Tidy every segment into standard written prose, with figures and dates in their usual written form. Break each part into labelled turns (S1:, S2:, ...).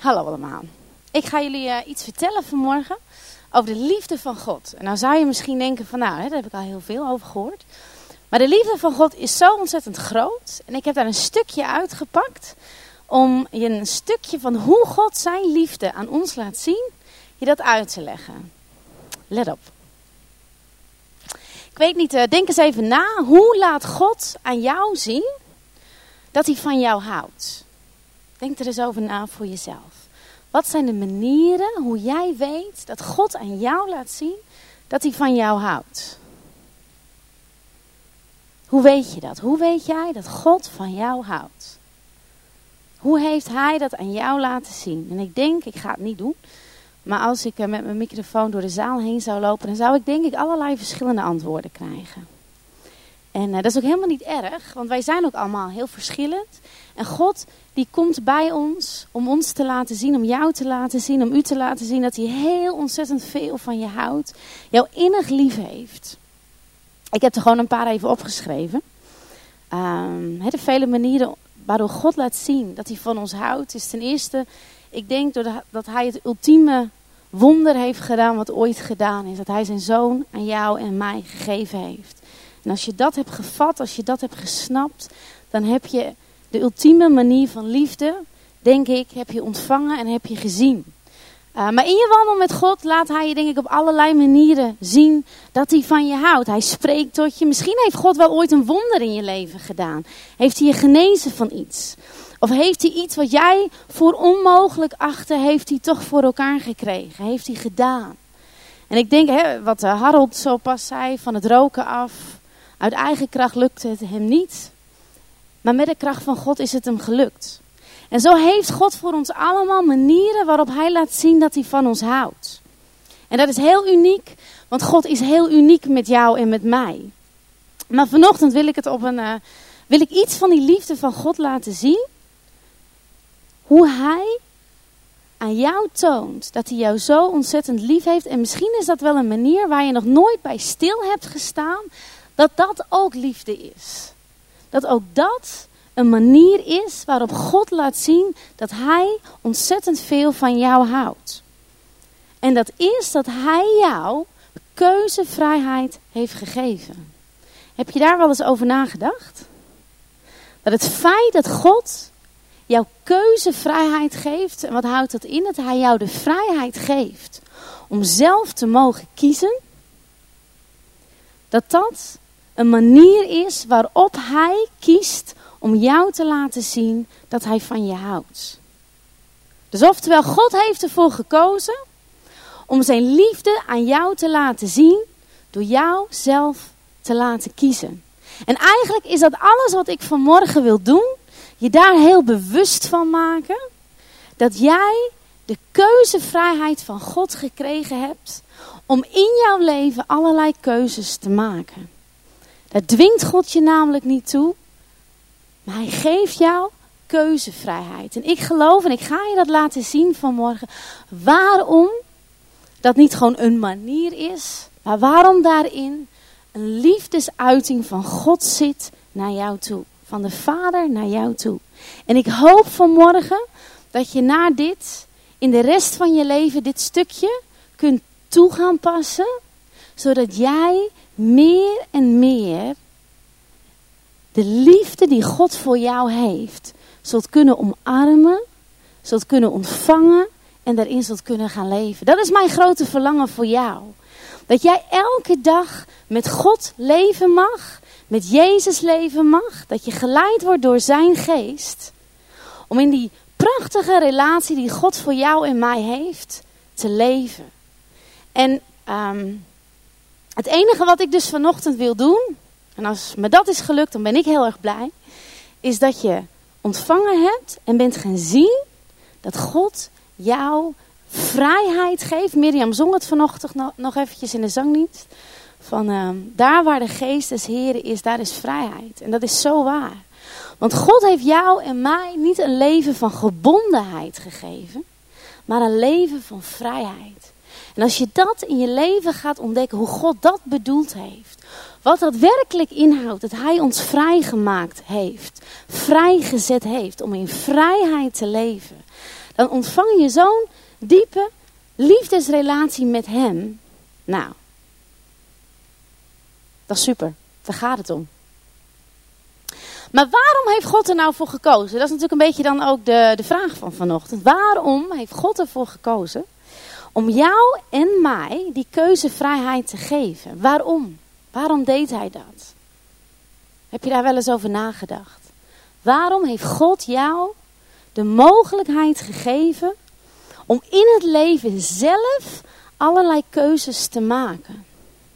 S1: Hallo allemaal. Ik ga jullie iets vertellen vanmorgen over de liefde van God. En nou zou je misschien denken van daar heb ik al heel veel over gehoord. Maar de liefde van God is zo ontzettend groot. En ik heb daar een stukje uitgepakt om je een stukje van hoe God zijn liefde aan ons laat zien, je dat uit te leggen. Let op. Ik weet niet, denk eens even na. Hoe laat God aan jou zien dat hij van jou houdt? Denk er eens over na voor jezelf. Wat zijn de manieren hoe jij weet dat God aan jou laat zien dat hij van jou houdt? Hoe weet je dat? Hoe weet jij dat God van jou houdt? Hoe heeft hij dat aan jou laten zien? En ik denk, ik ga het niet doen. Maar als ik met mijn microfoon door de zaal heen zou lopen, dan zou ik denk ik allerlei verschillende antwoorden krijgen. En dat is ook helemaal niet erg, want wij zijn ook allemaal heel verschillend. En God die komt bij ons om ons te laten zien, om jou te laten zien, om u te laten zien dat hij heel ontzettend veel van je houdt. Jou innig lief heeft. Ik heb er gewoon een paar even opgeschreven. De vele manieren waardoor God laat zien dat hij van ons houdt is ten eerste, ik denk dat hij het ultieme wonder heeft gedaan wat ooit gedaan is. Dat hij zijn zoon aan jou en mij gegeven heeft. En als je dat hebt gevat, als je dat hebt gesnapt, dan heb je de ultieme manier van liefde, denk ik, heb je ontvangen en heb je gezien. Maar in je wandel met God laat hij je denk ik op allerlei manieren zien dat hij van je houdt. Hij spreekt tot je. Misschien heeft God wel ooit een wonder in je leven gedaan. Heeft hij je genezen van iets? Of heeft hij iets wat jij voor onmogelijk achtte, heeft hij toch voor elkaar gekregen? Heeft hij gedaan? En ik denk, wat Harold zo pas zei, van het roken af. Uit eigen kracht lukte het hem niet. Maar met de kracht van God is het hem gelukt. En zo heeft God voor ons allemaal manieren waarop hij laat zien dat hij van ons houdt. En dat is heel uniek, want God is heel uniek met jou en met mij. Maar vanochtend wil ik iets van die liefde van God laten zien. Hoe hij aan jou toont dat hij jou zo ontzettend lief heeft. En misschien is dat wel een manier waar je nog nooit bij stil hebt gestaan. Dat dat ook liefde is. Dat ook dat een manier is waarop God laat zien dat hij ontzettend veel van jou houdt. En dat is dat hij jou keuzevrijheid heeft gegeven. Heb je daar wel eens over nagedacht? Dat het feit dat God jouw keuzevrijheid geeft, en wat houdt dat in? Dat hij jou de vrijheid geeft om zelf te mogen kiezen. Dat een manier is waarop hij kiest om jou te laten zien dat hij van je houdt. Dus oftewel, God heeft ervoor gekozen om zijn liefde aan jou te laten zien door jou zelf te laten kiezen. En eigenlijk is dat alles wat ik vanmorgen wil doen, je daar heel bewust van maken, dat jij de keuzevrijheid van God gekregen hebt om in jouw leven allerlei keuzes te maken. Daar dwingt God je namelijk niet toe. Maar hij geeft jou keuzevrijheid. En ik geloof, en ik ga je dat laten zien vanmorgen, waarom dat niet gewoon een manier is, maar waarom daarin een liefdesuiting van God zit naar jou toe. Van de Vader naar jou toe. En ik hoop vanmorgen dat je na dit, in de rest van je leven, dit stukje kunt toe gaan passen, zodat jij meer en meer de liefde die God voor jou heeft, zult kunnen omarmen, zult kunnen ontvangen en daarin zult kunnen gaan leven. Dat is mijn grote verlangen voor jou. Dat jij elke dag met God leven mag, met Jezus leven mag, dat je geleid wordt door zijn geest, om in die prachtige relatie die God voor jou en mij heeft, te leven. En het enige wat ik dus vanochtend wil doen, en als me dat is gelukt, dan ben ik heel erg blij, is dat je ontvangen hebt en bent gaan zien dat God jou vrijheid geeft. Mirjam zong het vanochtend nog eventjes in de zangdienst. Van daar waar de geest des Heren is, daar is vrijheid. En dat is zo waar. Want God heeft jou en mij niet een leven van gebondenheid gegeven, maar een leven van vrijheid. En als je dat in je leven gaat ontdekken, hoe God dat bedoeld heeft, wat dat werkelijk inhoudt, dat hij ons vrijgemaakt heeft, vrijgezet heeft om in vrijheid te leven, dan ontvang je zo'n diepe liefdesrelatie met hem. Nou, dat is super. Daar gaat het om. Maar waarom heeft God er nou voor gekozen? Dat is natuurlijk een beetje dan ook de vraag van vanochtend. Waarom heeft God ervoor gekozen om jou en mij die keuzevrijheid te geven? Waarom? Waarom deed hij dat? Heb je daar wel eens over nagedacht? Waarom heeft God jou de mogelijkheid gegeven om in het leven zelf allerlei keuzes te maken?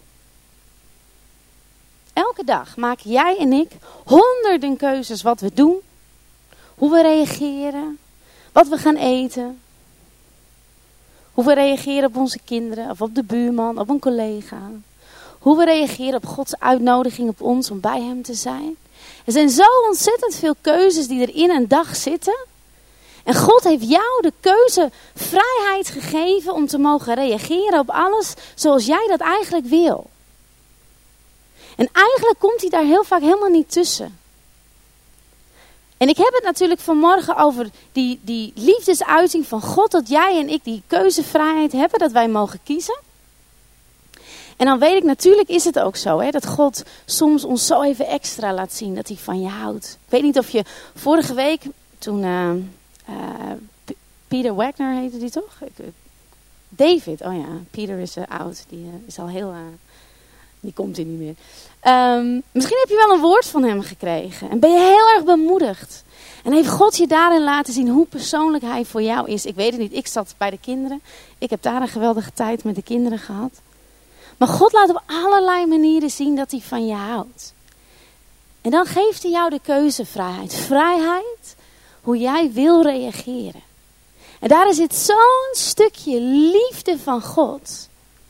S1: Elke dag maken jij en ik honderden keuzes wat we doen, hoe we reageren, wat we gaan eten, hoe we reageren op onze kinderen of op de buurman, op een collega. Hoe we reageren op Gods uitnodiging op ons om bij hem te zijn. Er zijn zo ontzettend veel keuzes die er in een dag zitten. En God heeft jou de keuzevrijheid gegeven om te mogen reageren op alles zoals jij dat eigenlijk wil. En eigenlijk komt hij daar heel vaak helemaal niet tussen. En ik heb het natuurlijk vanmorgen over die liefdesuiting van God. Dat jij en ik die keuzevrijheid hebben, dat wij mogen kiezen. En dan weet ik, natuurlijk is het ook zo, hè, dat God soms ons zo even extra laat zien dat hij van je houdt. Ik weet niet of je vorige week, toen Peter Wagner heette die toch? David, oh ja, Peter is oud, die is al heel... Die komt hier niet meer. Misschien heb je wel een woord van hem gekregen. En ben je heel erg bemoedigd. En heeft God je daarin laten zien hoe persoonlijk hij voor jou is. Ik weet het niet. Ik zat bij de kinderen. Ik heb daar een geweldige tijd met de kinderen gehad. Maar God laat op allerlei manieren zien dat hij van je houdt. En dan geeft hij jou de keuzevrijheid. Vrijheid hoe jij wil reageren. En daar zit zo'n stukje liefde van God.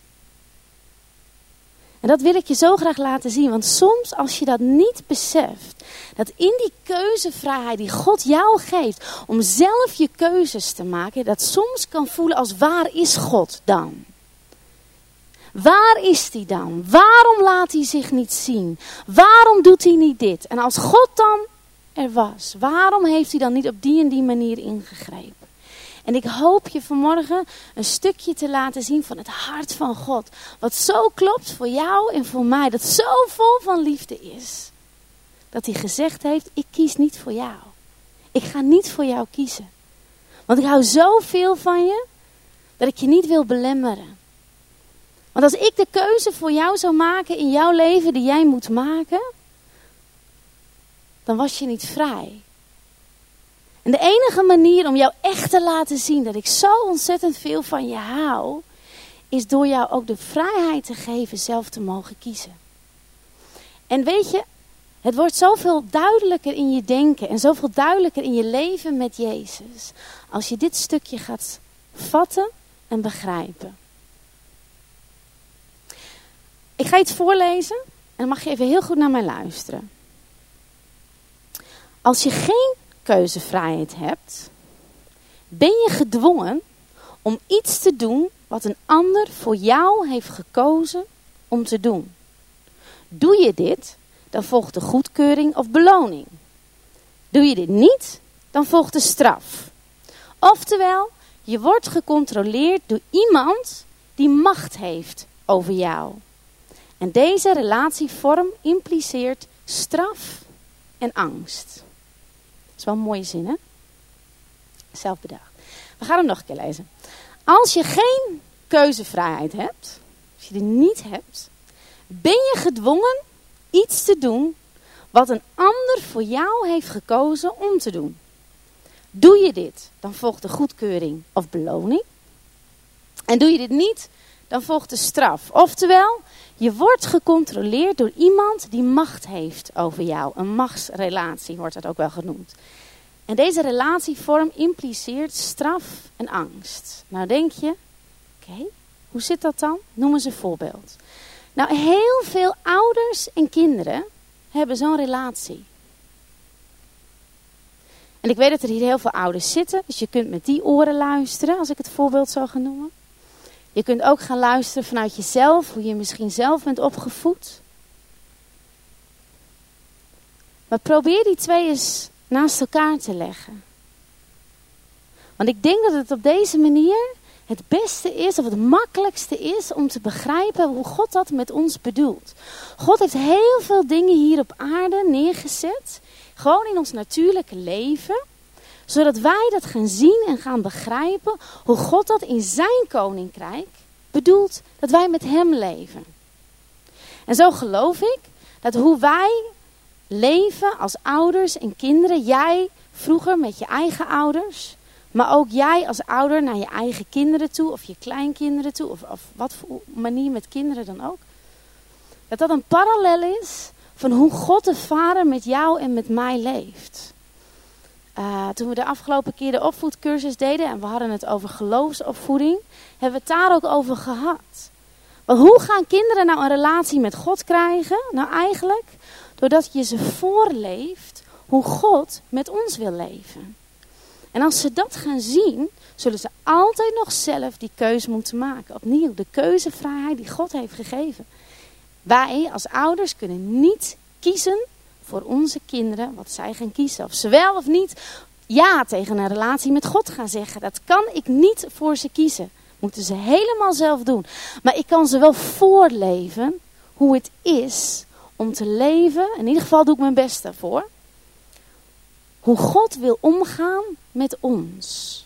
S1: En dat wil ik je zo graag laten zien. Want soms als je dat niet beseft. Dat in die keuzevrijheid die God jou geeft. Om zelf je keuzes te maken. Dat soms kan voelen als waar is God dan? Waar is hij dan? Waarom laat hij zich niet zien? Waarom doet hij niet dit? En als God dan er was. Waarom heeft hij dan niet op die en die manier ingegrepen? En ik hoop je vanmorgen een stukje te laten zien van het hart van God. Wat zo klopt voor jou en voor mij. Dat zo vol van liefde is. Dat hij gezegd heeft, ik kies niet voor jou. Ik ga niet voor jou kiezen. Want ik hou zoveel van je, dat ik je niet wil belemmeren. Want als ik de keuze voor jou zou maken in jouw leven die jij moet maken, dan was je niet vrij. En de enige manier om jou echt te laten zien dat ik zo ontzettend veel van je hou, is door jou ook de vrijheid te geven zelf te mogen kiezen. En weet je, het wordt zoveel duidelijker in je denken en zoveel duidelijker in je leven met Jezus. Als je dit stukje gaat vatten en begrijpen. Ik ga iets voorlezen en dan mag je even heel goed naar mij luisteren. Als je geen keuzevrijheid hebt, ben je gedwongen om iets te doen wat een ander voor jou heeft gekozen om te doen. Doe je dit, dan volgt de goedkeuring of beloning. Doe je dit niet, dan volgt de straf. Oftewel, je wordt gecontroleerd door iemand die macht heeft over jou. En deze relatievorm impliceert straf en angst. Dat is wel een mooie zin, hè? Zelf bedacht. We gaan hem nog een keer lezen. Als je geen keuzevrijheid hebt, als je die niet hebt, ben je gedwongen iets te doen wat een ander voor jou heeft gekozen om te doen. Doe je dit, dan volgt de goedkeuring of beloning. En doe je dit niet, dan volgt de straf. Oftewel, je wordt gecontroleerd door iemand die macht heeft over jou. Een machtsrelatie wordt dat ook wel genoemd. En deze relatievorm impliceert straf en angst. Nou denk je, oké, hoe zit dat dan? Noem eens een voorbeeld. Nou, heel veel ouders en kinderen hebben zo'n relatie. En ik weet dat er hier heel veel ouders zitten, dus je kunt met die oren luisteren, als ik het voorbeeld zo ga noemen. Je kunt ook gaan luisteren vanuit jezelf, hoe je misschien zelf bent opgevoed. Maar probeer die twee eens naast elkaar te leggen. Want ik denk dat het op deze manier het beste is, of het makkelijkste is om te begrijpen hoe God dat met ons bedoelt. God heeft heel veel dingen hier op aarde neergezet, gewoon in ons natuurlijke leven, zodat wij dat gaan zien en gaan begrijpen hoe God dat in zijn koninkrijk bedoelt, dat wij met hem leven. En zo geloof ik dat hoe wij leven als ouders en kinderen, jij vroeger met je eigen ouders, maar ook jij als ouder naar je eigen kinderen toe, of je kleinkinderen toe, of wat voor manier met kinderen dan ook. Dat dat een parallel is van hoe God de Vader met jou en met mij leeft. Toen we de afgelopen keer de opvoedcursus deden en we hadden het over geloofsopvoeding, hebben we het daar ook over gehad. Want hoe gaan kinderen nou een relatie met God krijgen? Nou eigenlijk doordat je ze voorleeft hoe God met ons wil leven. En als ze dat gaan zien, zullen ze altijd nog zelf die keuze moeten maken. Opnieuw, de keuzevrijheid die God heeft gegeven. Wij als ouders kunnen niet kiezen voor onze kinderen wat zij gaan kiezen. Of ze wel of niet ja tegen een relatie met God gaan zeggen. Dat kan ik niet voor ze kiezen. Moeten ze helemaal zelf doen. Maar ik kan ze wel voorleven hoe het is om te leven. In ieder geval doe ik mijn best daarvoor. Hoe God wil omgaan met ons.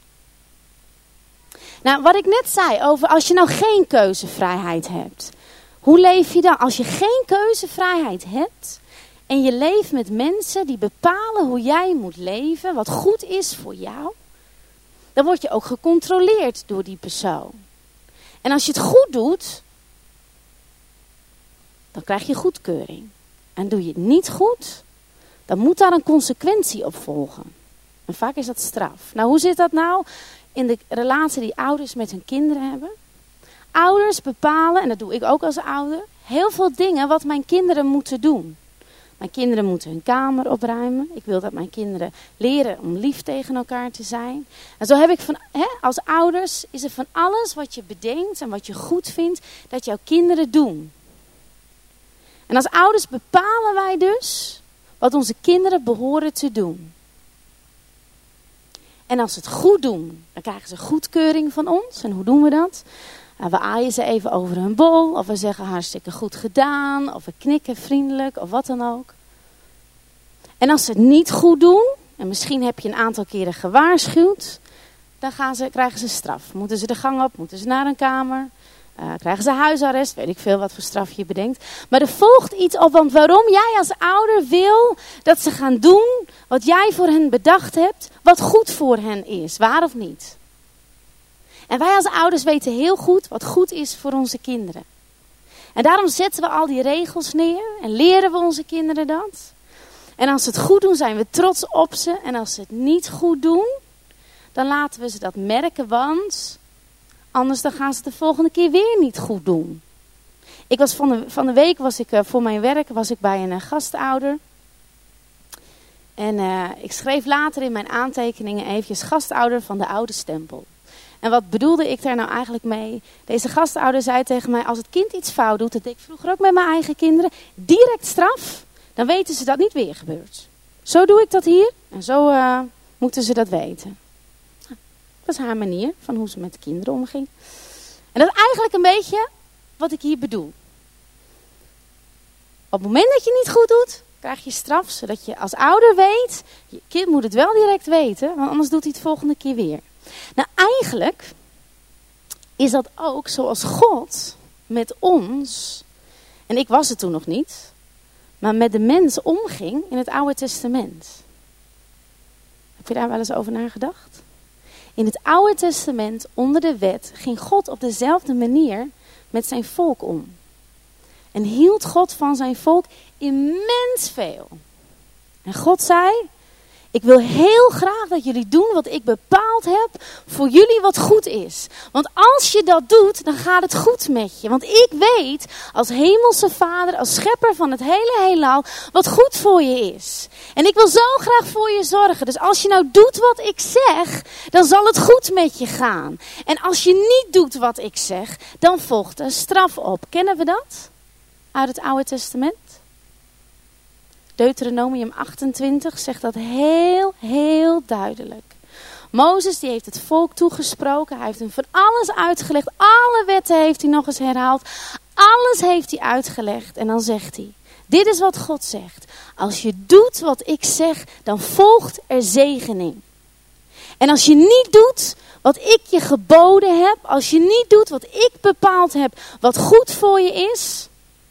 S1: Nou, wat ik net zei over als je nou geen keuzevrijheid hebt. Hoe leef je dan? Als je geen keuzevrijheid hebt en je leeft met mensen die bepalen hoe jij moet leven, wat goed is voor jou, dan word je ook gecontroleerd door die persoon. En als je het goed doet, dan krijg je goedkeuring. En doe je het niet goed, dan moet daar een consequentie op volgen. En vaak is dat straf. Nou, hoe zit dat nou in de relatie die ouders met hun kinderen hebben? Ouders bepalen, en dat doe ik ook als ouder, heel veel dingen wat mijn kinderen moeten doen. Mijn kinderen moeten hun kamer opruimen. Ik wil dat mijn kinderen leren om lief tegen elkaar te zijn. En zo heb ik als ouders is er van alles wat je bedenkt en wat je goed vindt, dat jouw kinderen doen. En als ouders bepalen wij dus wat onze kinderen behoren te doen. En als ze het goed doen, dan krijgen ze goedkeuring van ons. En hoe doen we dat? We aaien ze even over hun bol, of we zeggen hartstikke goed gedaan, of we knikken vriendelijk, of wat dan ook. En als ze het niet goed doen, en misschien heb je een aantal keren gewaarschuwd, dan krijgen ze straf. Moeten ze de gang op, moeten ze naar een kamer, krijgen ze huisarrest, weet ik veel wat voor straf je bedenkt. Maar er volgt iets op, want waarom jij als ouder wil dat ze gaan doen wat jij voor hen bedacht hebt, wat goed voor hen is, waar of niet? En wij als ouders weten heel goed wat goed is voor onze kinderen. En daarom zetten we al die regels neer en leren we onze kinderen dat. En als ze het goed doen, zijn we trots op ze. En als ze het niet goed doen, dan laten we ze dat merken, want anders dan gaan ze het de volgende keer weer niet goed doen. Ik was van de week voor mijn werk bij een gastouder. En ik schreef later in mijn aantekeningen eventjes gastouder van de oude stempel. En wat bedoelde ik daar nou eigenlijk mee? Deze gastouder zei tegen mij, als het kind iets fout doet, dat deed ik vroeger ook met mijn eigen kinderen, direct straf, dan weten ze dat niet weer gebeurt. Zo doe ik dat hier en zo moeten ze dat weten. Dat is haar manier van hoe ze met de kinderen omging. En dat is eigenlijk een beetje wat ik hier bedoel. Op het moment dat je niet goed doet, krijg je straf, zodat je als ouder weet, je kind moet het wel direct weten, want anders doet hij het volgende keer weer. Nou, eigenlijk is dat ook zoals God met ons, en ik was het toen nog niet, maar met de mens omging in het Oude Testament. Heb je daar wel eens over nagedacht? In het Oude Testament, onder de wet, ging God op dezelfde manier met zijn volk om. En hield God van zijn volk immens veel. En God zei, ik wil heel graag dat jullie doen wat ik bepaald heb voor jullie wat goed is. Want als je dat doet, dan gaat het goed met je. Want ik weet als hemelse vader, als schepper van het hele heelal, wat goed voor je is. En ik wil zo graag voor je zorgen. Dus als je nou doet wat ik zeg, dan zal het goed met je gaan. En als je niet doet wat ik zeg, dan volgt er straf op. Kennen we dat? Uit het Oude Testament? Deuteronomium 28 zegt dat heel, heel duidelijk. Mozes die heeft het volk toegesproken. Hij heeft hem van alles uitgelegd. Alle wetten heeft hij nog eens herhaald. Alles heeft hij uitgelegd. En dan zegt hij, dit is wat God zegt. Als je doet wat ik zeg, dan volgt er zegening. En als je niet doet wat ik je geboden heb, als je niet doet wat ik bepaald heb, wat goed voor je is,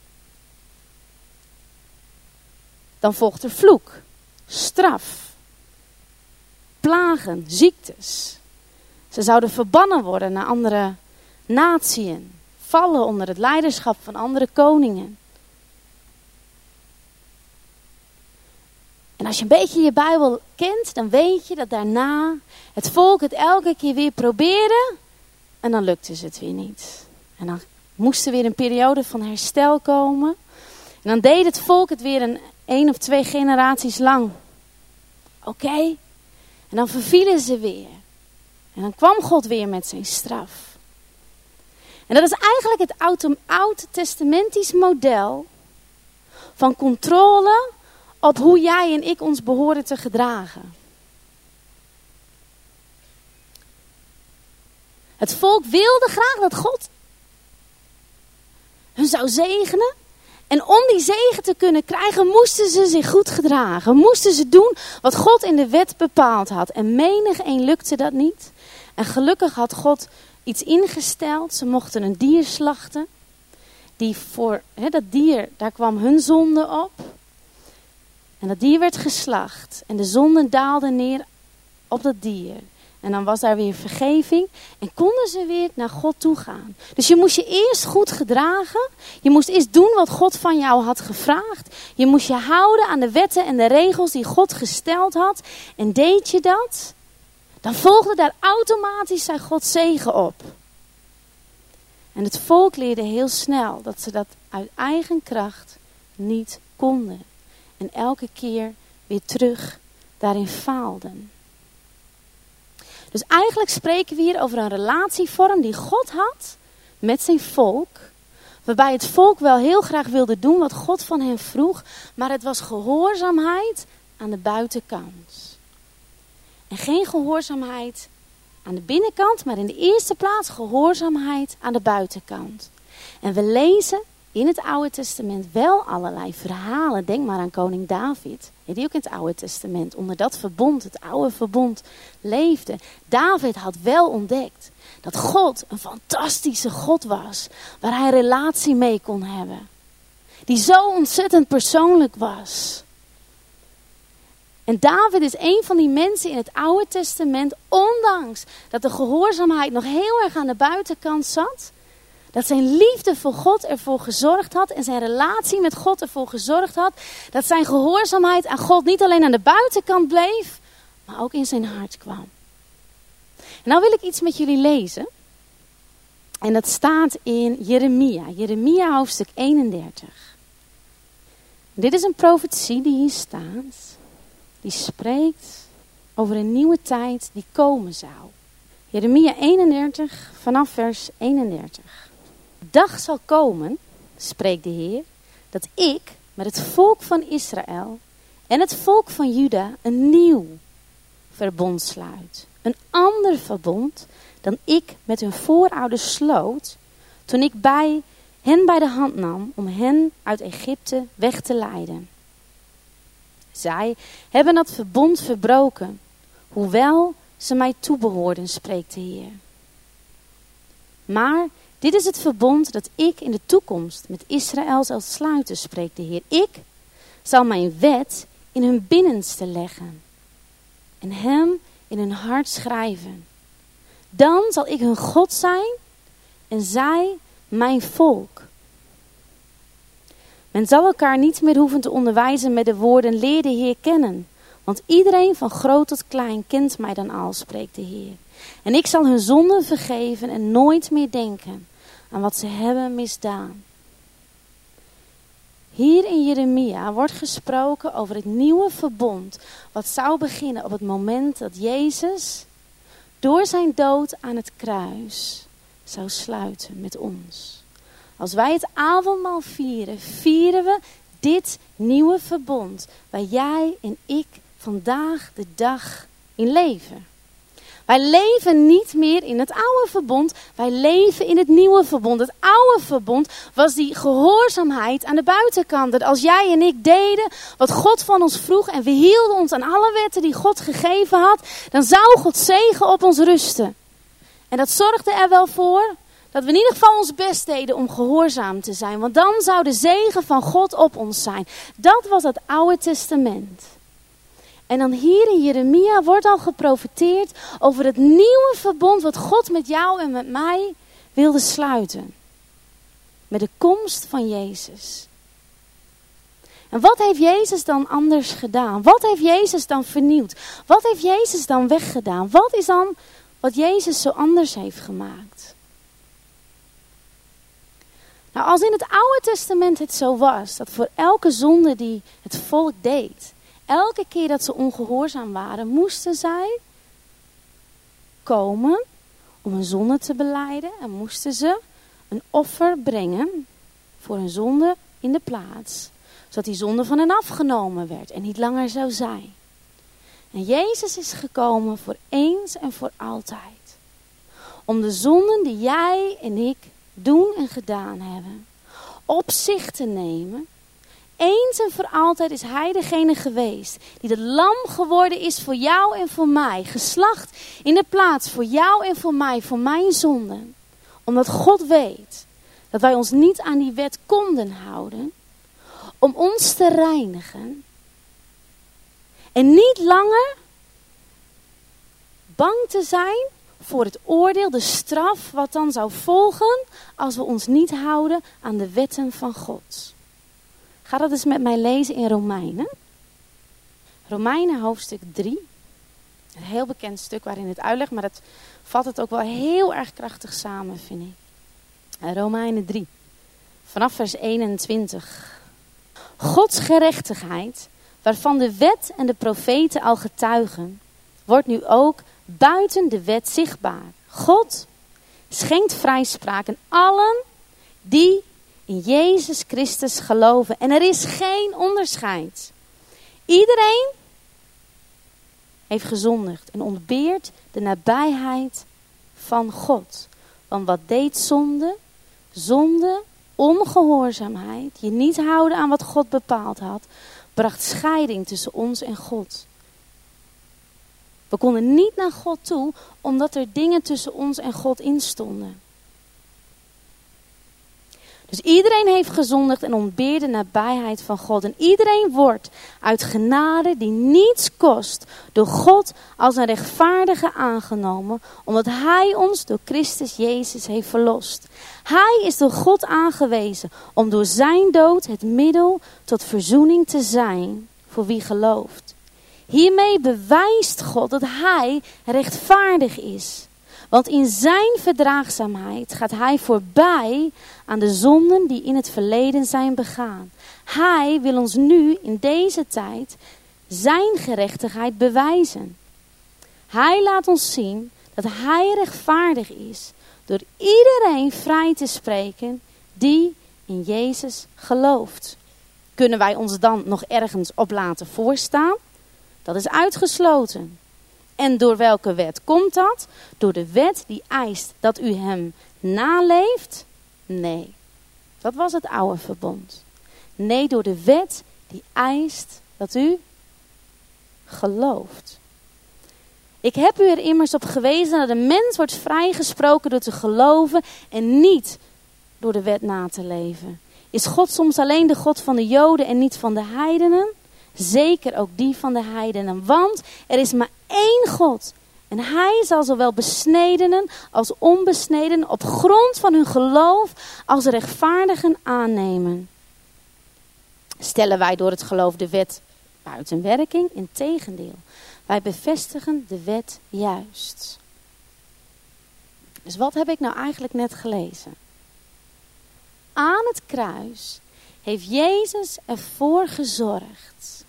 S1: dan volgt er vloek, straf, plagen, ziektes. Ze zouden verbannen worden naar andere natieën, vallen onder het leiderschap van andere koningen. En als je een beetje je Bijbel kent, dan weet je dat daarna het volk het elke keer weer probeerde en dan lukte het weer niet. En dan moest er weer een periode van herstel komen. En dan deed het volk het weer een of 2 generaties lang. Oké. En dan vervielen ze weer. En dan kwam God weer met zijn straf. En dat is eigenlijk het oud-testamentisch model van controle op hoe jij en ik ons behoren te gedragen. Het volk wilde graag dat God hun zou zegenen. En om die zegen te kunnen krijgen, moesten ze zich goed gedragen. Moesten ze doen wat God in de wet bepaald had. En menigeen lukte dat niet. En gelukkig had God iets ingesteld. Ze mochten een dier slachten. Dat dier, daar kwam hun zonde op. En dat dier werd geslacht. En de zonde daalde neer op dat dier. En dan was daar weer vergeving. En konden ze weer naar God toe gaan. Dus je moest je eerst goed gedragen. Je moest eerst doen wat God van jou had gevraagd. Je moest je houden aan de wetten en de regels die God gesteld had. En deed je dat, dan volgde daar automatisch zijn Gods zegen op. En het volk leerde heel snel dat ze dat uit eigen kracht niet konden. En elke keer weer terug daarin faalden. Dus eigenlijk spreken we hier over een relatievorm die God had met zijn volk. Waarbij het volk wel heel graag wilde doen wat God van hen vroeg. Maar het was gehoorzaamheid aan de buitenkant. En geen gehoorzaamheid aan de binnenkant, maar in de eerste plaats gehoorzaamheid aan de buitenkant. En we lezen in het Oude Testament wel allerlei verhalen. Denk maar aan koning David. Die ook in het Oude Testament onder dat verbond, het oude verbond, leefde. David had wel ontdekt dat God een fantastische God was. Waar hij relatie mee kon hebben. Die zo ontzettend persoonlijk was. En David is een van die mensen in het Oude Testament, ondanks dat de gehoorzaamheid nog heel erg aan de buitenkant zat, dat zijn liefde voor God ervoor gezorgd had en zijn relatie met God ervoor gezorgd had, dat zijn gehoorzaamheid aan God niet alleen aan de buitenkant bleef, maar ook in zijn hart kwam. En nou wil ik iets met jullie lezen. En dat staat in Jeremia. Jeremia hoofdstuk 31. Dit is een profetie die hier staat. Die spreekt over een nieuwe tijd die komen zou. Jeremia 31 vanaf vers 31. De dag zal komen, spreekt de Heer, dat ik met het volk van Israël en het volk van Juda een nieuw verbond sluit. Een ander verbond dan ik met hun voorouders sloot toen ik hen bij de hand nam om hen uit Egypte weg te leiden. Zij hebben dat verbond verbroken, hoewel ze mij toebehoorden, spreekt de Heer. Maar dit is het verbond dat ik in de toekomst met Israël zal sluiten, spreekt de Heer. Ik zal mijn wet in hun binnenste leggen en hem in hun hart schrijven. Dan zal ik hun God zijn en zij mijn volk. Men zal elkaar niet meer hoeven te onderwijzen met de woorden, leer de Heer kennen. Want iedereen van groot tot klein kent mij dan al, spreekt de Heer. En ik zal hun zonden vergeven en nooit meer denken aan wat ze hebben misdaan. Hier in Jeremia wordt gesproken over het nieuwe verbond. Wat zou beginnen op het moment dat Jezus door zijn dood aan het kruis zou sluiten met ons. Als wij het avondmaal vieren, vieren we dit nieuwe verbond. Waar jij en ik vandaag de dag in leven. Wij leven niet meer in het oude verbond. Wij leven in het nieuwe verbond. Het oude verbond was die gehoorzaamheid aan de buitenkant. Dat als jij en ik deden wat God van ons vroeg en we hielden ons aan alle wetten die God gegeven had, dan zou God zegen op ons rusten. En dat zorgde er wel voor dat we in ieder geval ons best deden om gehoorzaam te zijn. Want dan zou de zegen van God op ons zijn. Dat was het Oude Testament. En dan hier in Jeremia wordt al geprofeteerd over het nieuwe verbond wat God met jou en met mij wilde sluiten. Met de komst van Jezus. En wat heeft Jezus dan anders gedaan? Wat heeft Jezus dan vernieuwd? Wat heeft Jezus dan weggedaan? Wat is dan wat Jezus zo anders heeft gemaakt? Nou, als in het Oude Testament het zo was, dat voor elke zonde die het volk deed, elke keer dat ze ongehoorzaam waren, moesten zij komen om een zonde te belijden en moesten ze een offer brengen voor een zonde in de plaats. Zodat die zonde van hen afgenomen werd en niet langer zou zijn. En Jezus is gekomen voor eens en voor altijd. Om de zonden die jij en ik doen en gedaan hebben, op zich te nemen. Eens en voor altijd is hij degene geweest die het lam geworden is voor jou en voor mij. Geslacht in de plaats voor jou en voor mijn zonden. Omdat God weet dat wij ons niet aan die wet konden houden. Om ons te reinigen. En niet langer bang te zijn voor het oordeel, de straf wat dan zou volgen als we ons niet houden aan de wetten van God. Ga dat eens met mij lezen in Romeinen. Romeinen hoofdstuk 3. Een heel bekend stuk waarin het uitlegt, maar dat vat het ook wel heel erg krachtig samen, vind ik. Romeinen 3, vanaf vers 21. Gods gerechtigheid, waarvan de wet en de profeten al getuigen, wordt nu ook buiten de wet zichtbaar. God schenkt vrijspraak aan allen die in Jezus Christus geloven. En er is geen onderscheid. Iedereen heeft gezondigd en ontbeert de nabijheid van God. Want wat deed zonde? Zonde, ongehoorzaamheid, je niet houden aan wat God bepaald had, bracht scheiding tussen ons en God. We konden niet naar God toe, omdat er dingen tussen ons en God instonden. Dus iedereen heeft gezondigd en ontbeert de nabijheid van God. En iedereen wordt uit genade die niets kost door God als een rechtvaardige aangenomen. Omdat hij ons door Christus Jezus heeft verlost. Hij is door God aangewezen om door zijn dood het middel tot verzoening te zijn voor wie gelooft. Hiermee bewijst God dat hij rechtvaardig is. Want in zijn verdraagzaamheid gaat hij voorbij aan de zonden die in het verleden zijn begaan. Hij wil ons nu in deze tijd zijn gerechtigheid bewijzen. Hij laat ons zien dat hij rechtvaardig is door iedereen vrij te spreken die in Jezus gelooft. Kunnen wij ons dan nog ergens op laten voorstaan? Dat is uitgesloten. En door welke wet komt dat? Door de wet die eist dat u hem naleeft? Nee, dat was het oude verbond. Nee, door de wet die eist dat u gelooft. Ik heb u er immers op gewezen dat een mens wordt vrijgesproken door te geloven en niet door de wet na te leven. Is God soms alleen de God van de Joden en niet van de heidenen? Zeker ook die van de heidenen, want er is maar één God. En hij zal zowel besnedenen als onbesnedenen op grond van hun geloof als rechtvaardigen aannemen. Stellen wij door het geloof de wet buiten werking? Integendeel, wij bevestigen de wet juist. Dus wat heb ik nou eigenlijk net gelezen? Aan het kruis heeft Jezus ervoor gezorgd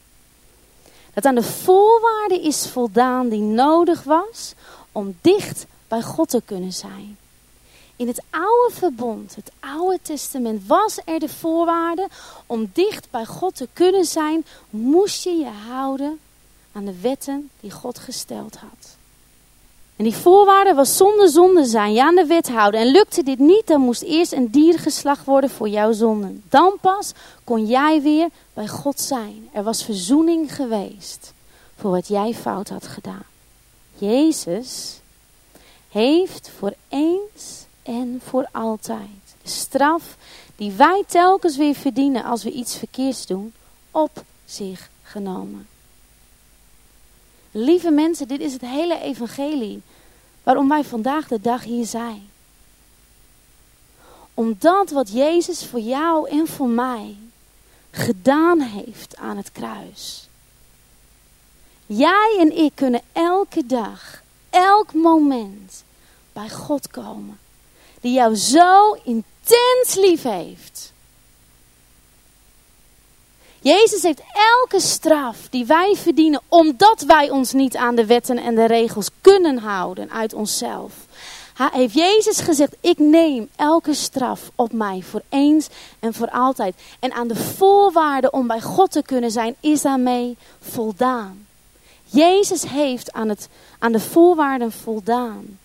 S1: dat aan de voorwaarden is voldaan die nodig was om dicht bij God te kunnen zijn. In het oude verbond, het oude testament, was er de voorwaarde om dicht bij God te kunnen zijn, moest je je houden aan de wetten die God gesteld had. En die voorwaarde was zonder zonde zijn, je aan de wet houden. En lukte dit niet, dan moest eerst een dier geslacht worden voor jouw zonden. Dan pas kon jij weer bij God zijn. Er was verzoening geweest voor wat jij fout had gedaan. Jezus heeft voor eens en voor altijd de straf die wij telkens weer verdienen als we iets verkeerds doen, op zich genomen. Lieve mensen, dit is het hele evangelie waarom wij vandaag de dag hier zijn. Omdat wat Jezus voor jou en voor mij gedaan heeft aan het kruis. Jij en ik kunnen elke dag, elk moment bij God komen. Die jou zo intens lief heeft. Jezus heeft elke straf die wij verdienen, omdat wij ons niet aan de wetten en de regels kunnen houden uit onszelf. Heeft Jezus gezegd, ik neem elke straf op mij voor eens en voor altijd. En aan de voorwaarden om bij God te kunnen zijn, is daarmee voldaan. Jezus heeft aan de voorwaarden voldaan.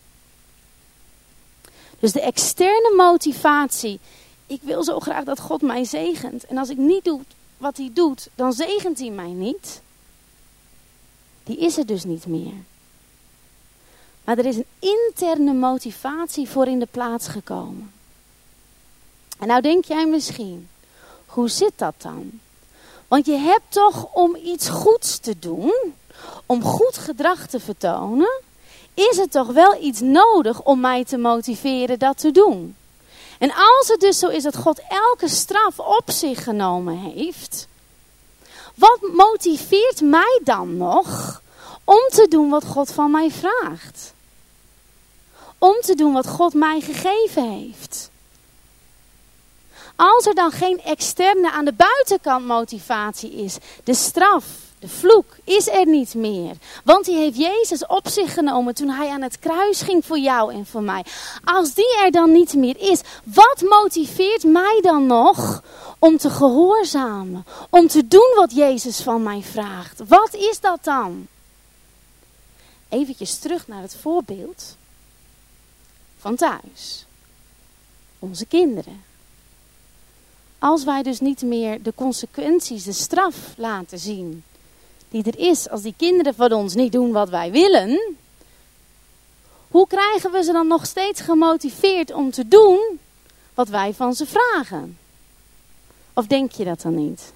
S1: Dus de externe motivatie, ik wil zo graag dat God mij zegent. En als ik niet doe wat hij doet, dan zegent hij mij niet. Die is er dus niet meer. Maar er is een interne motivatie voor in de plaats gekomen. En nou denk jij misschien, hoe zit dat dan? Want je hebt toch om iets goeds te doen, om goed gedrag te vertonen, is het toch wel iets nodig om mij te motiveren dat te doen. En als het dus zo is dat God elke straf op zich genomen heeft, wat motiveert mij dan nog om te doen wat God van mij vraagt? Om te doen wat God mij gegeven heeft. Als er dan geen externe aan de buitenkant motivatie is, de straf, de vloek, is er niet meer. Want die heeft Jezus op zich genomen toen hij aan het kruis ging voor jou en voor mij. Als die er dan niet meer is, wat motiveert mij dan nog om te gehoorzamen? Om te doen wat Jezus van mij vraagt? Wat is dat dan? Eventjes terug naar het voorbeeld van thuis. Onze kinderen. Als wij dus niet meer de consequenties, de straf laten zien die er is als die kinderen van ons niet doen wat wij willen, hoe krijgen we ze dan nog steeds gemotiveerd om te doen wat wij van ze vragen? Of denk je dat dan niet?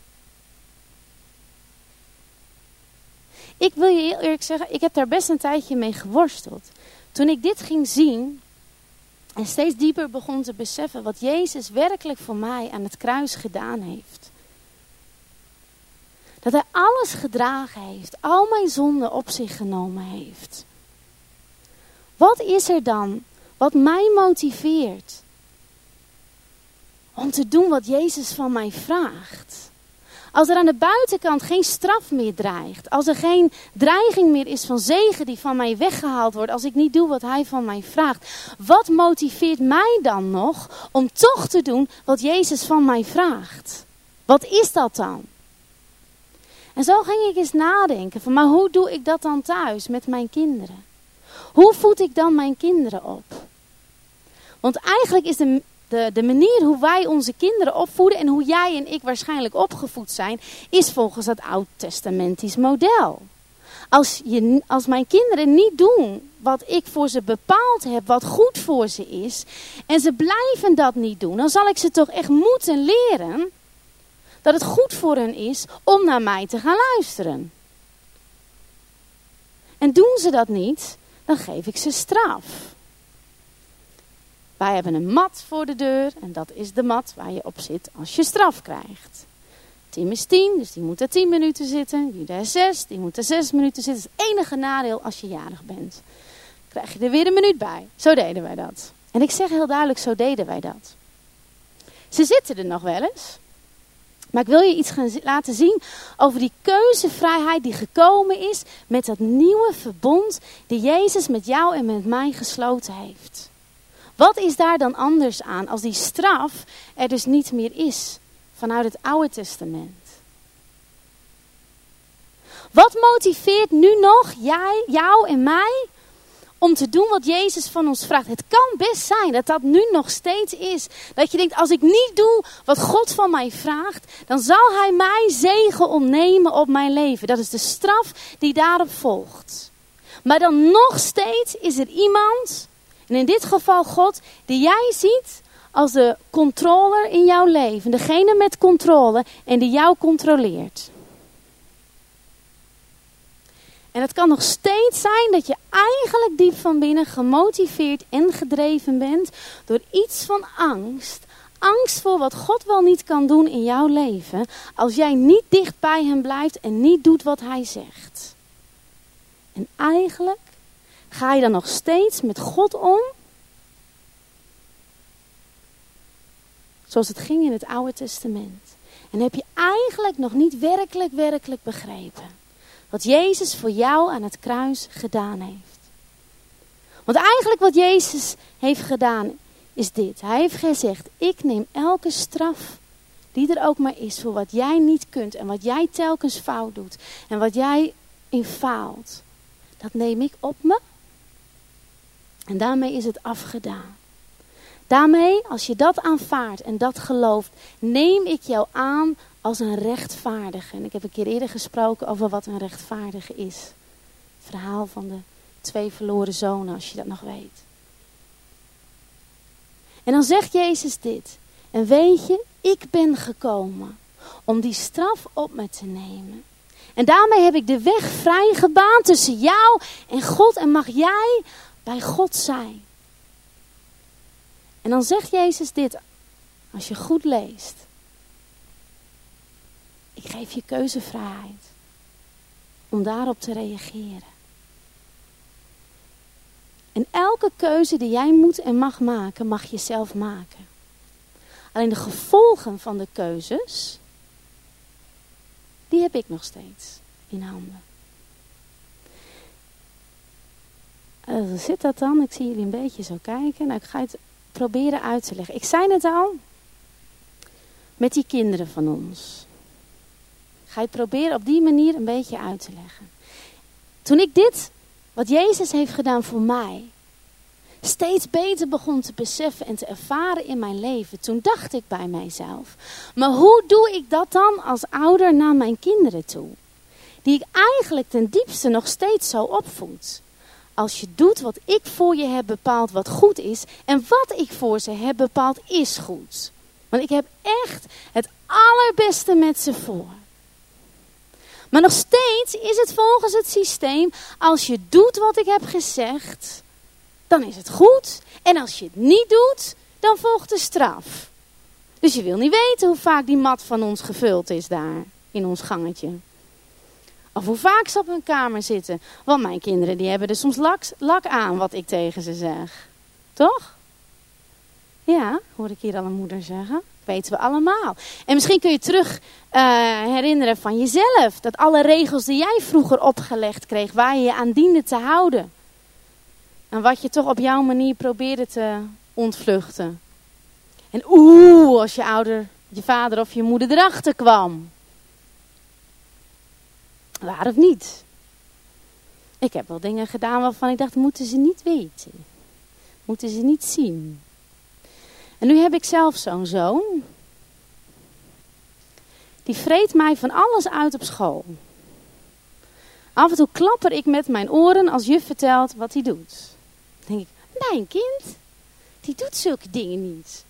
S1: Ik wil je heel eerlijk zeggen, ik heb daar best een tijdje mee geworsteld. Toen ik dit ging zien en steeds dieper begon te beseffen wat Jezus werkelijk voor mij aan het kruis gedaan heeft. Dat hij alles gedragen heeft, al mijn zonden op zich genomen heeft. Wat is er dan wat mij motiveert om te doen wat Jezus van mij vraagt? Als er aan de buitenkant geen straf meer dreigt, als er geen dreiging meer is van zegen die van mij weggehaald wordt, als ik niet doe wat hij van mij vraagt, wat motiveert mij dan nog om toch te doen wat Jezus van mij vraagt? Wat is dat dan? En zo ging ik eens nadenken van, maar hoe doe ik dat dan thuis met mijn kinderen? Hoe voed ik dan mijn kinderen op? Want eigenlijk is de manier hoe wij onze kinderen opvoeden en hoe jij en ik waarschijnlijk opgevoed zijn, is volgens het Oud-testamentisch model. Als mijn kinderen niet doen wat ik voor ze bepaald heb, wat goed voor ze is, en ze blijven dat niet doen, dan zal ik ze toch echt moeten leren dat het goed voor hen is om naar mij te gaan luisteren. En doen ze dat niet, dan geef ik ze straf. Wij hebben een mat voor de deur en dat is de mat waar je op zit als je straf krijgt. Tim is 10, dus die moet er 10 minuten zitten. Juda is 6, die moet er 6 minuten zitten. Dat is het enige nadeel als je jarig bent. Dan krijg je er weer een minuut bij. Zo deden wij dat. En ik zeg heel duidelijk, zo deden wij dat. Ze zitten er nog wel eens. Maar ik wil je iets gaan laten zien over die keuzevrijheid die gekomen is met dat nieuwe verbond die Jezus met jou en met mij gesloten heeft. Wat is daar dan anders aan als die straf er dus niet meer is vanuit het Oude Testament? Wat motiveert nu nog jou en mij om te doen wat Jezus van ons vraagt. Het kan best zijn dat dat nu nog steeds is. Dat je denkt, als ik niet doe wat God van mij vraagt, dan zal hij mij zegen ontnemen op mijn leven. Dat is de straf die daarop volgt. Maar dan nog steeds is er iemand, en in dit geval God, die jij ziet als de controller in jouw leven. Degene met controle en die jou controleert. En het kan nog steeds zijn dat je eigenlijk diep van binnen gemotiveerd en gedreven bent door iets van angst. Angst voor wat God wel niet kan doen in jouw leven als jij niet dicht bij hem blijft en niet doet wat hij zegt. En eigenlijk ga je dan nog steeds met God om zoals het ging in het Oude Testament. En heb je eigenlijk nog niet werkelijk begrepen wat Jezus voor jou aan het kruis gedaan heeft. Want eigenlijk wat Jezus heeft gedaan is dit. Hij heeft gezegd, ik neem elke straf die er ook maar is voor wat jij niet kunt en wat jij telkens fout doet en wat jij in faalt. Dat neem ik op me en daarmee is het afgedaan. Daarmee, als je dat aanvaardt en dat gelooft, neem ik jou aan als een rechtvaardige. En ik heb een keer eerder gesproken over wat een rechtvaardige is. Het verhaal van de 2 verloren zonen, als je dat nog weet. En dan zegt Jezus dit. En weet je, ik ben gekomen om die straf op me te nemen. En daarmee heb ik de weg vrij gebaand tussen jou en God. En mag jij bij God zijn. En dan zegt Jezus dit, als je goed leest. Ik geef je keuzevrijheid om daarop te reageren. En elke keuze die jij moet en mag maken, mag je zelf maken. Alleen de gevolgen van de keuzes, die heb ik nog steeds in handen. Hoe zit dat dan? Ik zie jullie een beetje zo kijken. Nou, ik ga het proberen uit te leggen. Ik zei het al, met die kinderen van ons. Ik ga het proberen op die manier een beetje uit te leggen. Toen ik dit, wat Jezus heeft gedaan voor mij, steeds beter begon te beseffen en te ervaren in mijn leven, toen dacht ik bij mijzelf, maar hoe doe ik dat dan als ouder naar mijn kinderen toe? Die ik eigenlijk ten diepste nog steeds zo opvoed. Als je doet wat ik voor je heb bepaald wat goed is en wat ik voor ze heb bepaald is goed. Want ik heb echt het allerbeste met ze voor. Maar nog steeds is het volgens het systeem, als je doet wat ik heb gezegd, dan is het goed. En als je het niet doet, dan volgt de straf. Dus je wil niet weten hoe vaak die mat van ons gevuld is daar in ons gangetje. Of hoe vaak ze op hun kamer zitten. Want mijn kinderen die hebben er soms lak aan wat ik tegen ze zeg. Toch? Ja, hoor ik hier al een moeder zeggen. Weten we allemaal. En misschien kun je terug herinneren van jezelf. Dat alle regels die jij vroeger opgelegd kreeg, waar je je aan diende te houden. En wat je toch op jouw manier probeerde te ontvluchten. En als je vader of je moeder erachter kwam. Waar of niet? Ik heb wel dingen gedaan waarvan ik dacht, moeten ze niet weten. Moeten ze niet zien. En nu heb ik zelf zo'n zoon. Die vreet mij van alles uit op school. Af en toe klapper ik met mijn oren als juf vertelt wat hij doet. Dan denk ik, mijn kind, die doet zulke dingen niet.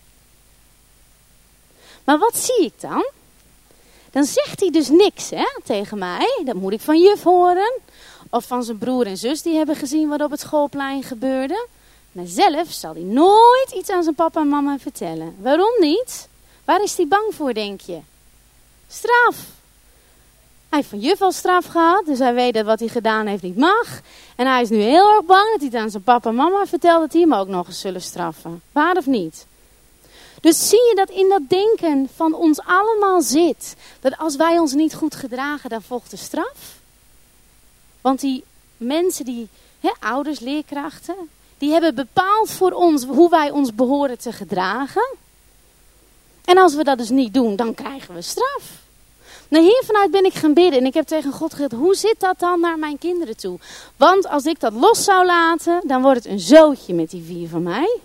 S1: Maar wat zie ik dan? Dan zegt hij dus niks tegen mij. Dat moet ik van juf horen. Of van zijn broer en zus die hebben gezien wat op het schoolplein gebeurde. Maar zelf zal hij nooit iets aan zijn papa en mama vertellen. Waarom niet? Waar is hij bang voor, denk je? Straf. Hij heeft van juf al straf gehad. Dus hij weet dat wat hij gedaan heeft niet mag. En hij is nu heel erg bang dat hij het aan zijn papa en mama vertelt. Dat die hem ook nog eens zullen straffen. Waar of niet? Dus zie je dat in dat denken van ons allemaal zit. Dat als wij ons niet goed gedragen, dan volgt de straf. Want die mensen, ouders, leerkrachten, die hebben bepaald voor ons hoe wij ons behoren te gedragen. En als we dat dus niet doen, dan krijgen we straf. Nou, hier vanuit ben ik gaan bidden en ik heb tegen God gezegd, hoe zit dat dan naar mijn kinderen toe? Want als ik dat los zou laten, dan wordt het een zootje met die 4 van mij.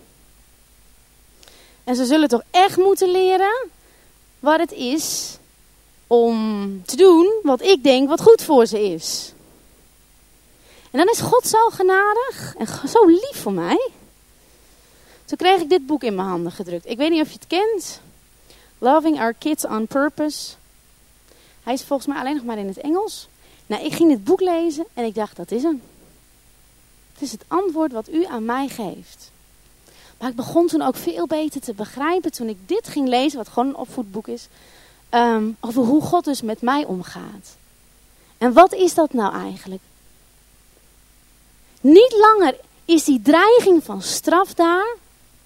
S1: En ze zullen toch echt moeten leren wat het is om te doen wat ik denk wat goed voor ze is. En dan is God zo genadig en zo lief voor mij. Toen kreeg ik dit boek in mijn handen gedrukt. Ik weet niet of je het kent. Loving Our Kids on Purpose. Hij is volgens mij alleen nog maar in het Engels. Nou, ik ging dit boek lezen en ik dacht, dat is hem. Het is het antwoord wat u aan mij geeft. Maar ik begon toen ook veel beter te begrijpen toen ik dit ging lezen, wat gewoon een opvoedboek is, over hoe God dus met mij omgaat. En wat is dat nou eigenlijk? Niet langer is die dreiging van straf daar,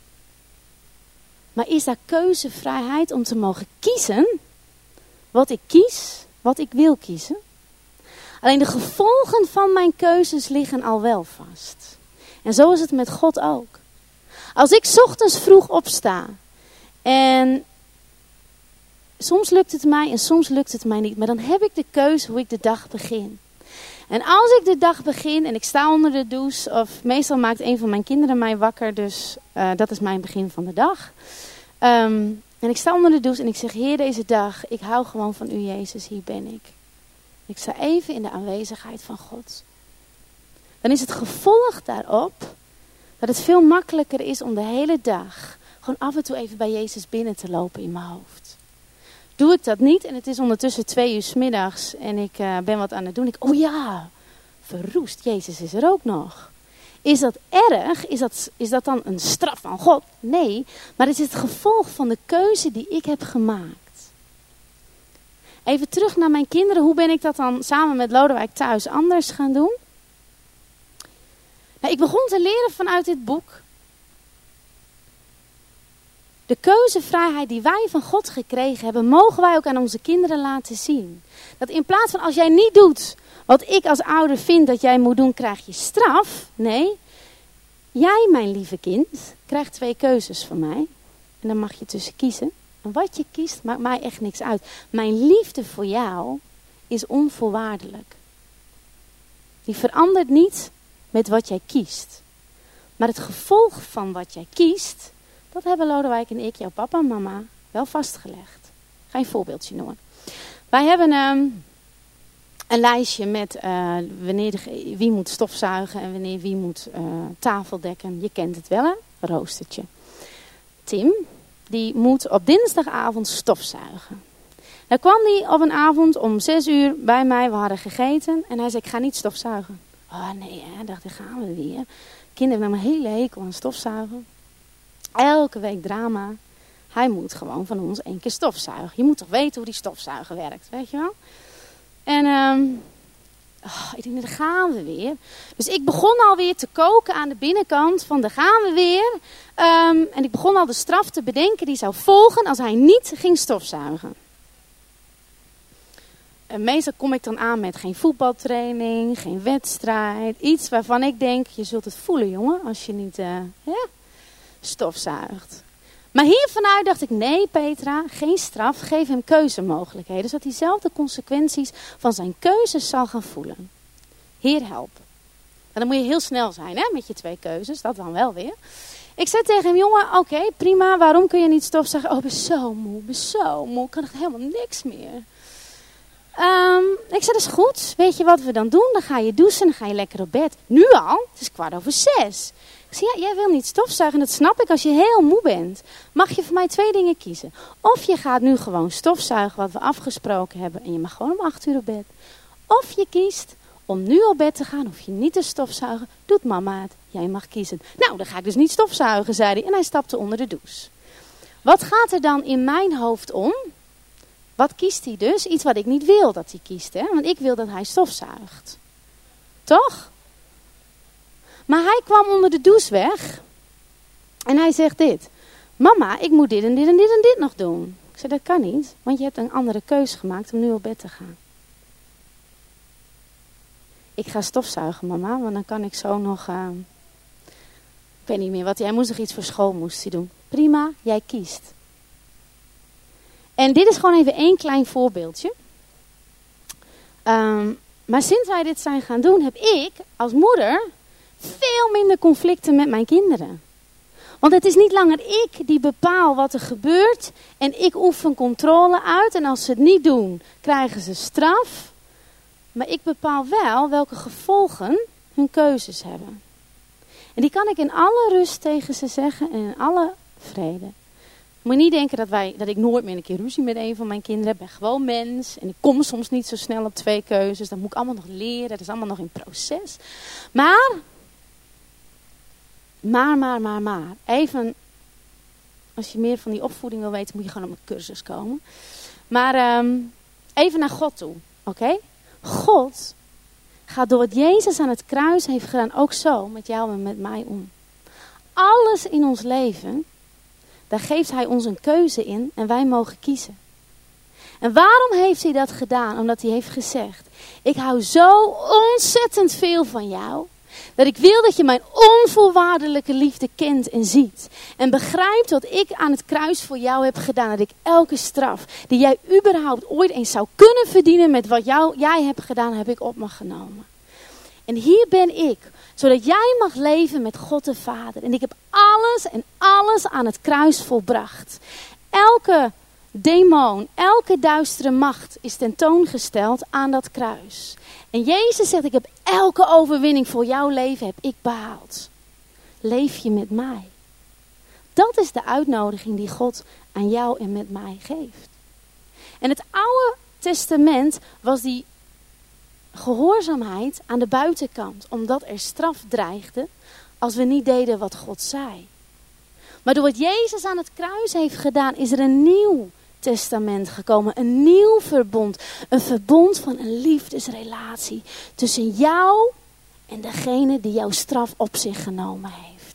S1: maar is daar keuzevrijheid om te mogen kiezen wat ik kies, wat ik wil kiezen. Alleen de gevolgen van mijn keuzes liggen al wel vast. En zo is het met God ook. Als ik 's ochtends vroeg opsta en soms lukt het mij en soms lukt het mij niet, maar dan heb ik de keuze hoe ik de dag begin. En als ik de dag begin en ik sta onder de douche, of meestal maakt een van mijn kinderen mij wakker, dus dat is mijn begin van de dag. En ik sta onder de douche en ik zeg, Heer, deze dag, ik hou gewoon van u, Jezus, hier ben ik. Ik sta even in de aanwezigheid van God. Dan is het gevolg daarop dat het veel makkelijker is om de hele dag gewoon af en toe even bij Jezus binnen te lopen in mijn hoofd. Doe ik dat niet en het is ondertussen 2 uur 's middags en ik ben wat aan het doen. Oh ja, verroest, Jezus is er ook nog. Is dat erg? Is dat dan een straf van God? Nee, maar het is het gevolg van de keuze die ik heb gemaakt. Even terug naar mijn kinderen. Hoe ben ik dat dan samen met Lodewijk thuis anders gaan doen? Nou, ik begon te leren vanuit dit boek. De keuzevrijheid die wij van God gekregen hebben, mogen wij ook aan onze kinderen laten zien. Dat in plaats van als jij niet doet wat ik als ouder vind dat jij moet doen, krijg je straf. Nee, jij mijn lieve kind krijgt 2 keuzes van mij. En dan mag je tussen kiezen. En wat je kiest maakt mij echt niks uit. Mijn liefde voor jou is onvoorwaardelijk. Die verandert niet met wat jij kiest. Maar het gevolg van wat jij kiest, dat hebben Lodewijk en ik, jouw papa en mama, wel vastgelegd. Ik ga je een voorbeeldje noemen. Wij hebben een lijstje met wie moet stofzuigen en wanneer wie moet tafel dekken. Je kent het wel, hè? Roostertje. Tim, die moet op dinsdagavond stofzuigen. Dan kwam hij op een avond om 6 uur bij mij, we hadden gegeten. En hij zei, ik ga niet stofzuigen. Oh nee, hè, dacht ik, gaan we weer. Kinderen hebben een hele hekel aan stofzuigen. Elke week drama. Hij moet gewoon van ons 1 keer stofzuigen. Je moet toch weten hoe die stofzuiger werkt, weet je wel? En ik denk, daar gaan we weer. Dus ik begon alweer te koken aan de binnenkant van, daar gaan we weer. En ik begon al de straf te bedenken die zou volgen als hij niet ging stofzuigen. En meestal kom ik dan aan met geen voetbaltraining, geen wedstrijd. Iets waarvan ik denk, je zult het voelen jongen, als je niet stofzuigt. Maar hier vanuit dacht ik, nee Petra, geen straf, geef hem keuzemogelijkheden. Zodat hij zelf de consequenties van zijn keuzes zal gaan voelen. Heer, help. En dan moet je heel snel zijn hè, met je 2 keuzes, dat dan wel weer. Ik zei tegen hem, jongen, oké, prima, waarom kun je niet stofzuigen? Oh, ik ben zo moe, ik kan echt helemaal niks meer. Ik zei, dat is goed. Weet je wat we dan doen? Dan ga je douchen, dan ga je lekker op bed. Nu al? Het is 5:15. Ik zei, ja, jij wil niet stofzuigen. Dat snap ik als je heel moe bent. Mag je voor mij 2 dingen kiezen. Of je gaat nu gewoon stofzuigen wat we afgesproken hebben. En je mag gewoon om 8 uur op bed. Of je kiest om nu op bed te gaan. Hoef je niet te stofzuigen. Doet mama het. Jij mag kiezen. Nou, dan ga ik dus niet stofzuigen, zei hij. En hij stapte onder de douche. Wat gaat er dan in mijn hoofd om? Wat kiest hij dus? Iets wat ik niet wil dat hij kiest. Hè? Want ik wil dat hij stofzuigt. Toch? Maar hij kwam onder de douche weg. En hij zegt dit. Mama, ik moet dit en dit en dit en dit nog doen. Ik zei, dat kan niet. Want je hebt een andere keus gemaakt om nu op bed te gaan. Ik ga stofzuigen, mama. Want dan kan ik zo nog... ik weet niet meer wat hij moest nog iets voor school moest hij doen. Prima, jij kiest. En dit is gewoon even 1 klein voorbeeldje. Maar sinds wij dit zijn gaan doen, heb ik als moeder veel minder conflicten met mijn kinderen. Want het is niet langer ik die bepaal wat er gebeurt en ik oefen controle uit. En als ze het niet doen, krijgen ze straf. Maar ik bepaal wel welke gevolgen hun keuzes hebben. En die kan ik in alle rust tegen ze zeggen en in alle vrede. Je moet niet denken dat ik nooit meer een keer ruzie met een van mijn kinderen heb. Ik ben gewoon mens en ik kom soms niet zo snel op 2 keuzes. Dat moet ik allemaal nog leren, dat is allemaal nog in proces. Maar. Even, als je meer van die opvoeding wil weten, moet je gewoon op mijn cursus komen. Maar even naar God toe, oké? God gaat door wat Jezus aan het kruis heeft gedaan ook zo met jou en met mij om. Alles in ons leven, daar geeft hij ons een keuze in en wij mogen kiezen. En waarom heeft hij dat gedaan? Omdat hij heeft gezegd, ik hou zo ontzettend veel van jou. Dat ik wil dat je mijn onvoorwaardelijke liefde kent en ziet. En begrijpt wat ik aan het kruis voor jou heb gedaan. Dat ik elke straf die jij überhaupt ooit eens zou kunnen verdienen met wat jij hebt gedaan, heb ik op me genomen. En hier ben ik, zodat jij mag leven met God de Vader. En ik heb alles aan het kruis volbracht. Elke demon, elke duistere macht is tentoongesteld aan dat kruis. En Jezus zegt, ik heb elke overwinning voor jouw leven heb ik behaald. Leef je met mij. Dat is de uitnodiging die God aan jou en met mij geeft. En het Oude Testament was die gehoorzaamheid aan de buitenkant. Omdat er straf dreigde als we niet deden wat God zei. Maar door wat Jezus aan het kruis heeft gedaan, is er een nieuw testament gekomen. Een nieuw verbond. Een verbond van een liefdesrelatie tussen jou en degene die jouw straf op zich genomen heeft.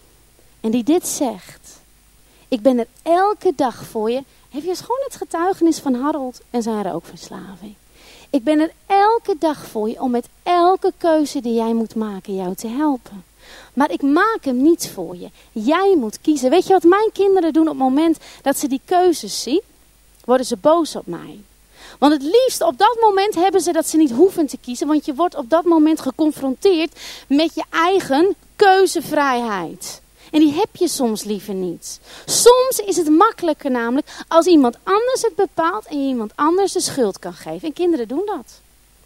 S1: En die dit zegt. Ik ben er elke dag voor je. Heb je eens gewoon het getuigenis van Harold en zijn rookverslaving. Ik ben er elke dag voor je om met elke keuze die jij moet maken jou te helpen. Maar ik maak hem niet voor je. Jij moet kiezen. Weet je wat mijn kinderen doen op het moment dat ze die keuzes zien? Worden ze boos op mij. Want het liefst op dat moment hebben ze dat ze niet hoeven te kiezen. Want je wordt op dat moment geconfronteerd met je eigen keuzevrijheid. En die heb je soms liever niet. Soms is het makkelijker namelijk als iemand anders het bepaalt en je iemand anders de schuld kan geven. En kinderen doen dat.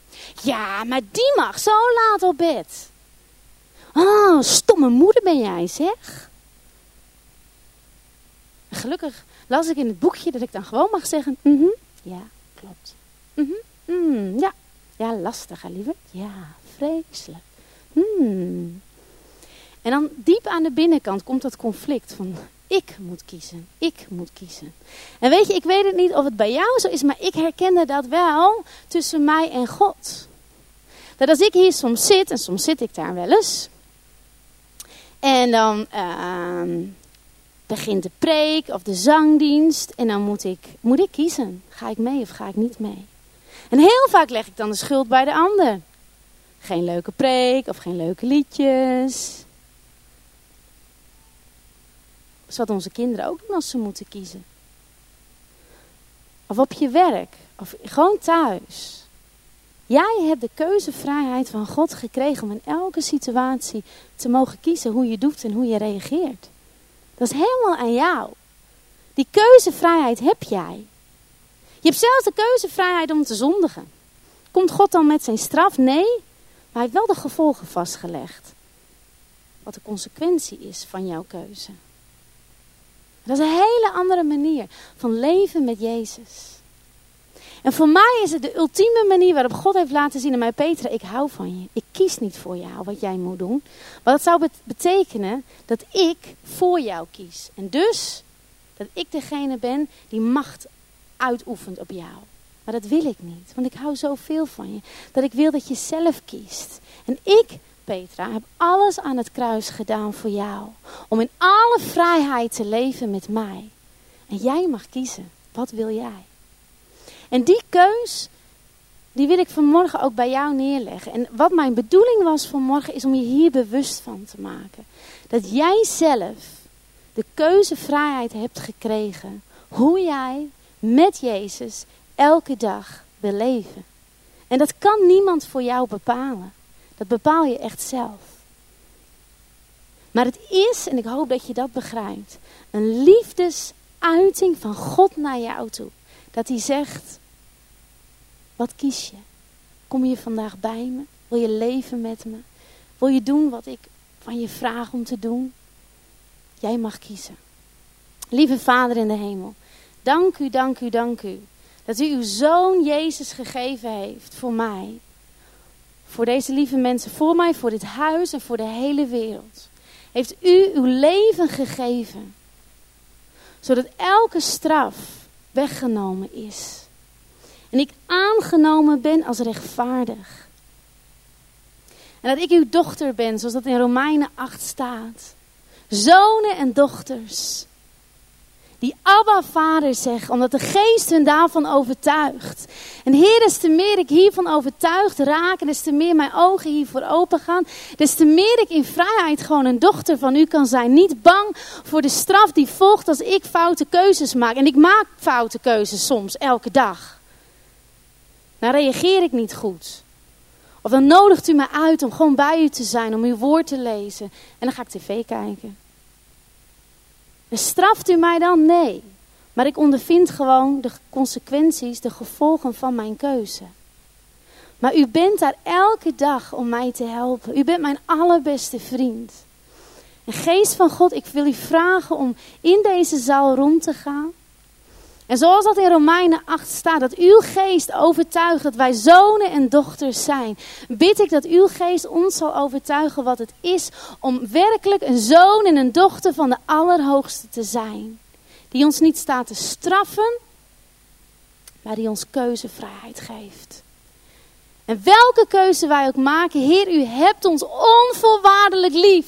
S1: Ja, maar die mag zo laat op bed. Oh, stomme moeder ben jij, zeg. Gelukkig las ik in het boekje dat ik dan gewoon mag zeggen, ja, klopt. Ja, lastig, hè, lieverd. Ja, vreselijk. En dan diep aan de binnenkant komt dat conflict van, ik moet kiezen. En weet je, ik weet het niet of het bij jou zo is, maar ik herkende dat wel tussen mij en God. Dat als ik hier soms zit, en soms zit ik daar wel eens, en dan begint de preek of de zangdienst. En dan moet ik kiezen. Ga ik mee of ga ik niet mee? En heel vaak leg ik dan de schuld bij de ander. Geen leuke preek of geen leuke liedjes. Dat is wat onze kinderen ook doen als ze moeten kiezen. Of op je werk. Of gewoon thuis. Jij hebt de keuzevrijheid van God gekregen om in elke situatie te mogen kiezen hoe je doet en hoe je reageert. Dat is helemaal aan jou. Die keuzevrijheid heb jij. Je hebt zelfs de keuzevrijheid om te zondigen. Komt God dan met zijn straf? Nee, maar hij heeft wel de gevolgen vastgelegd. Wat de consequentie is van jouw keuze. Dat is een hele andere manier van leven met Jezus. En voor mij is het de ultieme manier waarop God heeft laten zien aan mij, Petra, ik hou van je. Ik kies niet voor jou wat jij moet doen. Maar dat zou betekenen dat ik voor jou kies. En dus dat ik degene ben die macht uitoefent op jou. Maar dat wil ik niet, want ik hou zoveel van je. Dat ik wil dat je zelf kiest. En ik, Petra, heb alles aan het kruis gedaan voor jou. Om in alle vrijheid te leven met mij. En jij mag kiezen. Wat wil jij? En die keus, die wil ik vanmorgen ook bij jou neerleggen. En wat mijn bedoeling was vanmorgen is om je hier bewust van te maken. Dat jij zelf de keuzevrijheid hebt gekregen. Hoe jij met Jezus elke dag wil leven. En dat kan niemand voor jou bepalen. Dat bepaal je echt zelf. Maar het is, en ik hoop dat je dat begrijpt, een liefdesuiting van God naar jou toe. Dat hij zegt, wat kies je? Kom je vandaag bij me? Wil je leven met me? Wil je doen wat ik van je vraag om te doen? Jij mag kiezen. Lieve Vader in de hemel, dank u, dank u, dank u. Dat u uw Zoon Jezus gegeven heeft voor mij. Voor deze lieve mensen, voor mij, voor dit huis en voor de hele wereld. Heeft u uw leven gegeven. Zodat elke straf weggenomen is. En ik aangenomen ben als rechtvaardig. En dat ik uw dochter ben, zoals dat in Romeinen 8 staat. Zonen en dochters. Die Abba Vader zeggen, omdat de Geest hun daarvan overtuigt. En Heer, des te meer ik hiervan overtuigd raak, en des te meer mijn ogen hiervoor open gaan, des te meer ik in vrijheid gewoon een dochter van u kan zijn. Niet bang voor de straf die volgt als ik foute keuzes maak. En ik maak foute keuzes soms, elke dag. Dan reageer ik niet goed. Of dan nodigt u me uit om gewoon bij u te zijn, om uw woord te lezen. En dan ga ik tv kijken. En straft u mij dan? Nee. Maar ik ondervind gewoon de consequenties, de gevolgen van mijn keuze. Maar u bent daar elke dag om mij te helpen. U bent mijn allerbeste vriend. En Geest van God, ik wil u vragen om in deze zaal rond te gaan. En zoals dat in Romeinen 8 staat, dat uw Geest overtuigt dat wij zonen en dochters zijn. Bid ik dat uw Geest ons zal overtuigen wat het is om werkelijk een zoon en een dochter van de Allerhoogste te zijn. Die ons niet staat te straffen, maar die ons keuzevrijheid geeft. En welke keuze wij ook maken, Heer, u hebt ons onvoorwaardelijk lief.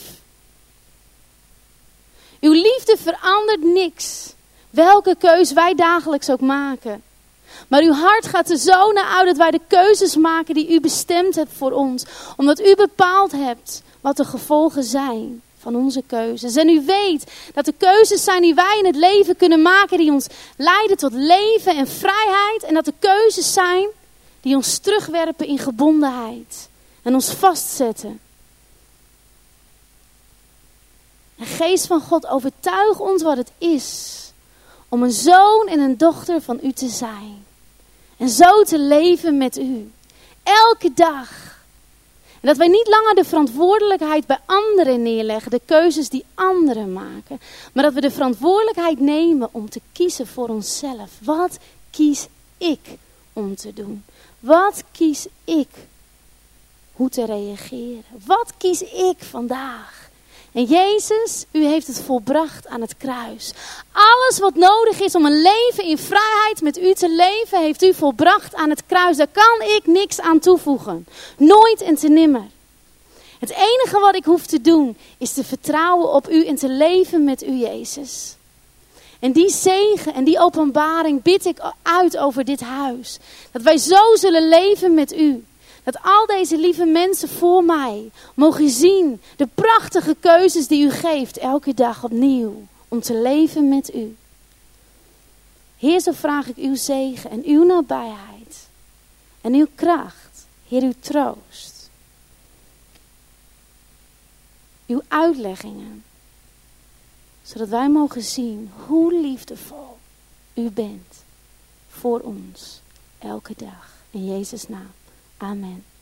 S1: Uw liefde verandert niks. Welke keus wij dagelijks ook maken. Maar uw hart gaat er zo naar uit dat wij de keuzes maken die u bestemd hebt voor ons. Omdat u bepaald hebt wat de gevolgen zijn van onze keuzes. En u weet dat de keuzes zijn die wij in het leven kunnen maken die ons leiden tot leven en vrijheid. En dat de keuzes zijn die ons terugwerpen in gebondenheid. En ons vastzetten. En Geest van God, overtuig ons wat het is om een zoon en een dochter van u te zijn. En zo te leven met u. Elke dag. En dat wij niet langer de verantwoordelijkheid bij anderen neerleggen. De keuzes die anderen maken. Maar dat we de verantwoordelijkheid nemen om te kiezen voor onszelf. Wat kies ik om te doen? Wat kies ik hoe te reageren? Wat kies ik vandaag? En Jezus, u heeft het volbracht aan het kruis. Alles wat nodig is om een leven in vrijheid met u te leven, heeft u volbracht aan het kruis. Daar kan ik niks aan toevoegen. Nooit en te nimmer. Het enige wat ik hoef te doen, is te vertrouwen op u en te leven met u, Jezus. En die zegen en die openbaring bid ik uit over dit huis. Dat wij zo zullen leven met u. Dat al deze lieve mensen voor mij mogen zien de prachtige keuzes die u geeft elke dag opnieuw. Om te leven met u. Heer, zo vraag ik uw zegen en uw nabijheid. En uw kracht. Heer, uw troost. Uw uitleggingen. Zodat wij mogen zien hoe liefdevol u bent voor ons elke dag. In Jezus' naam. Amen.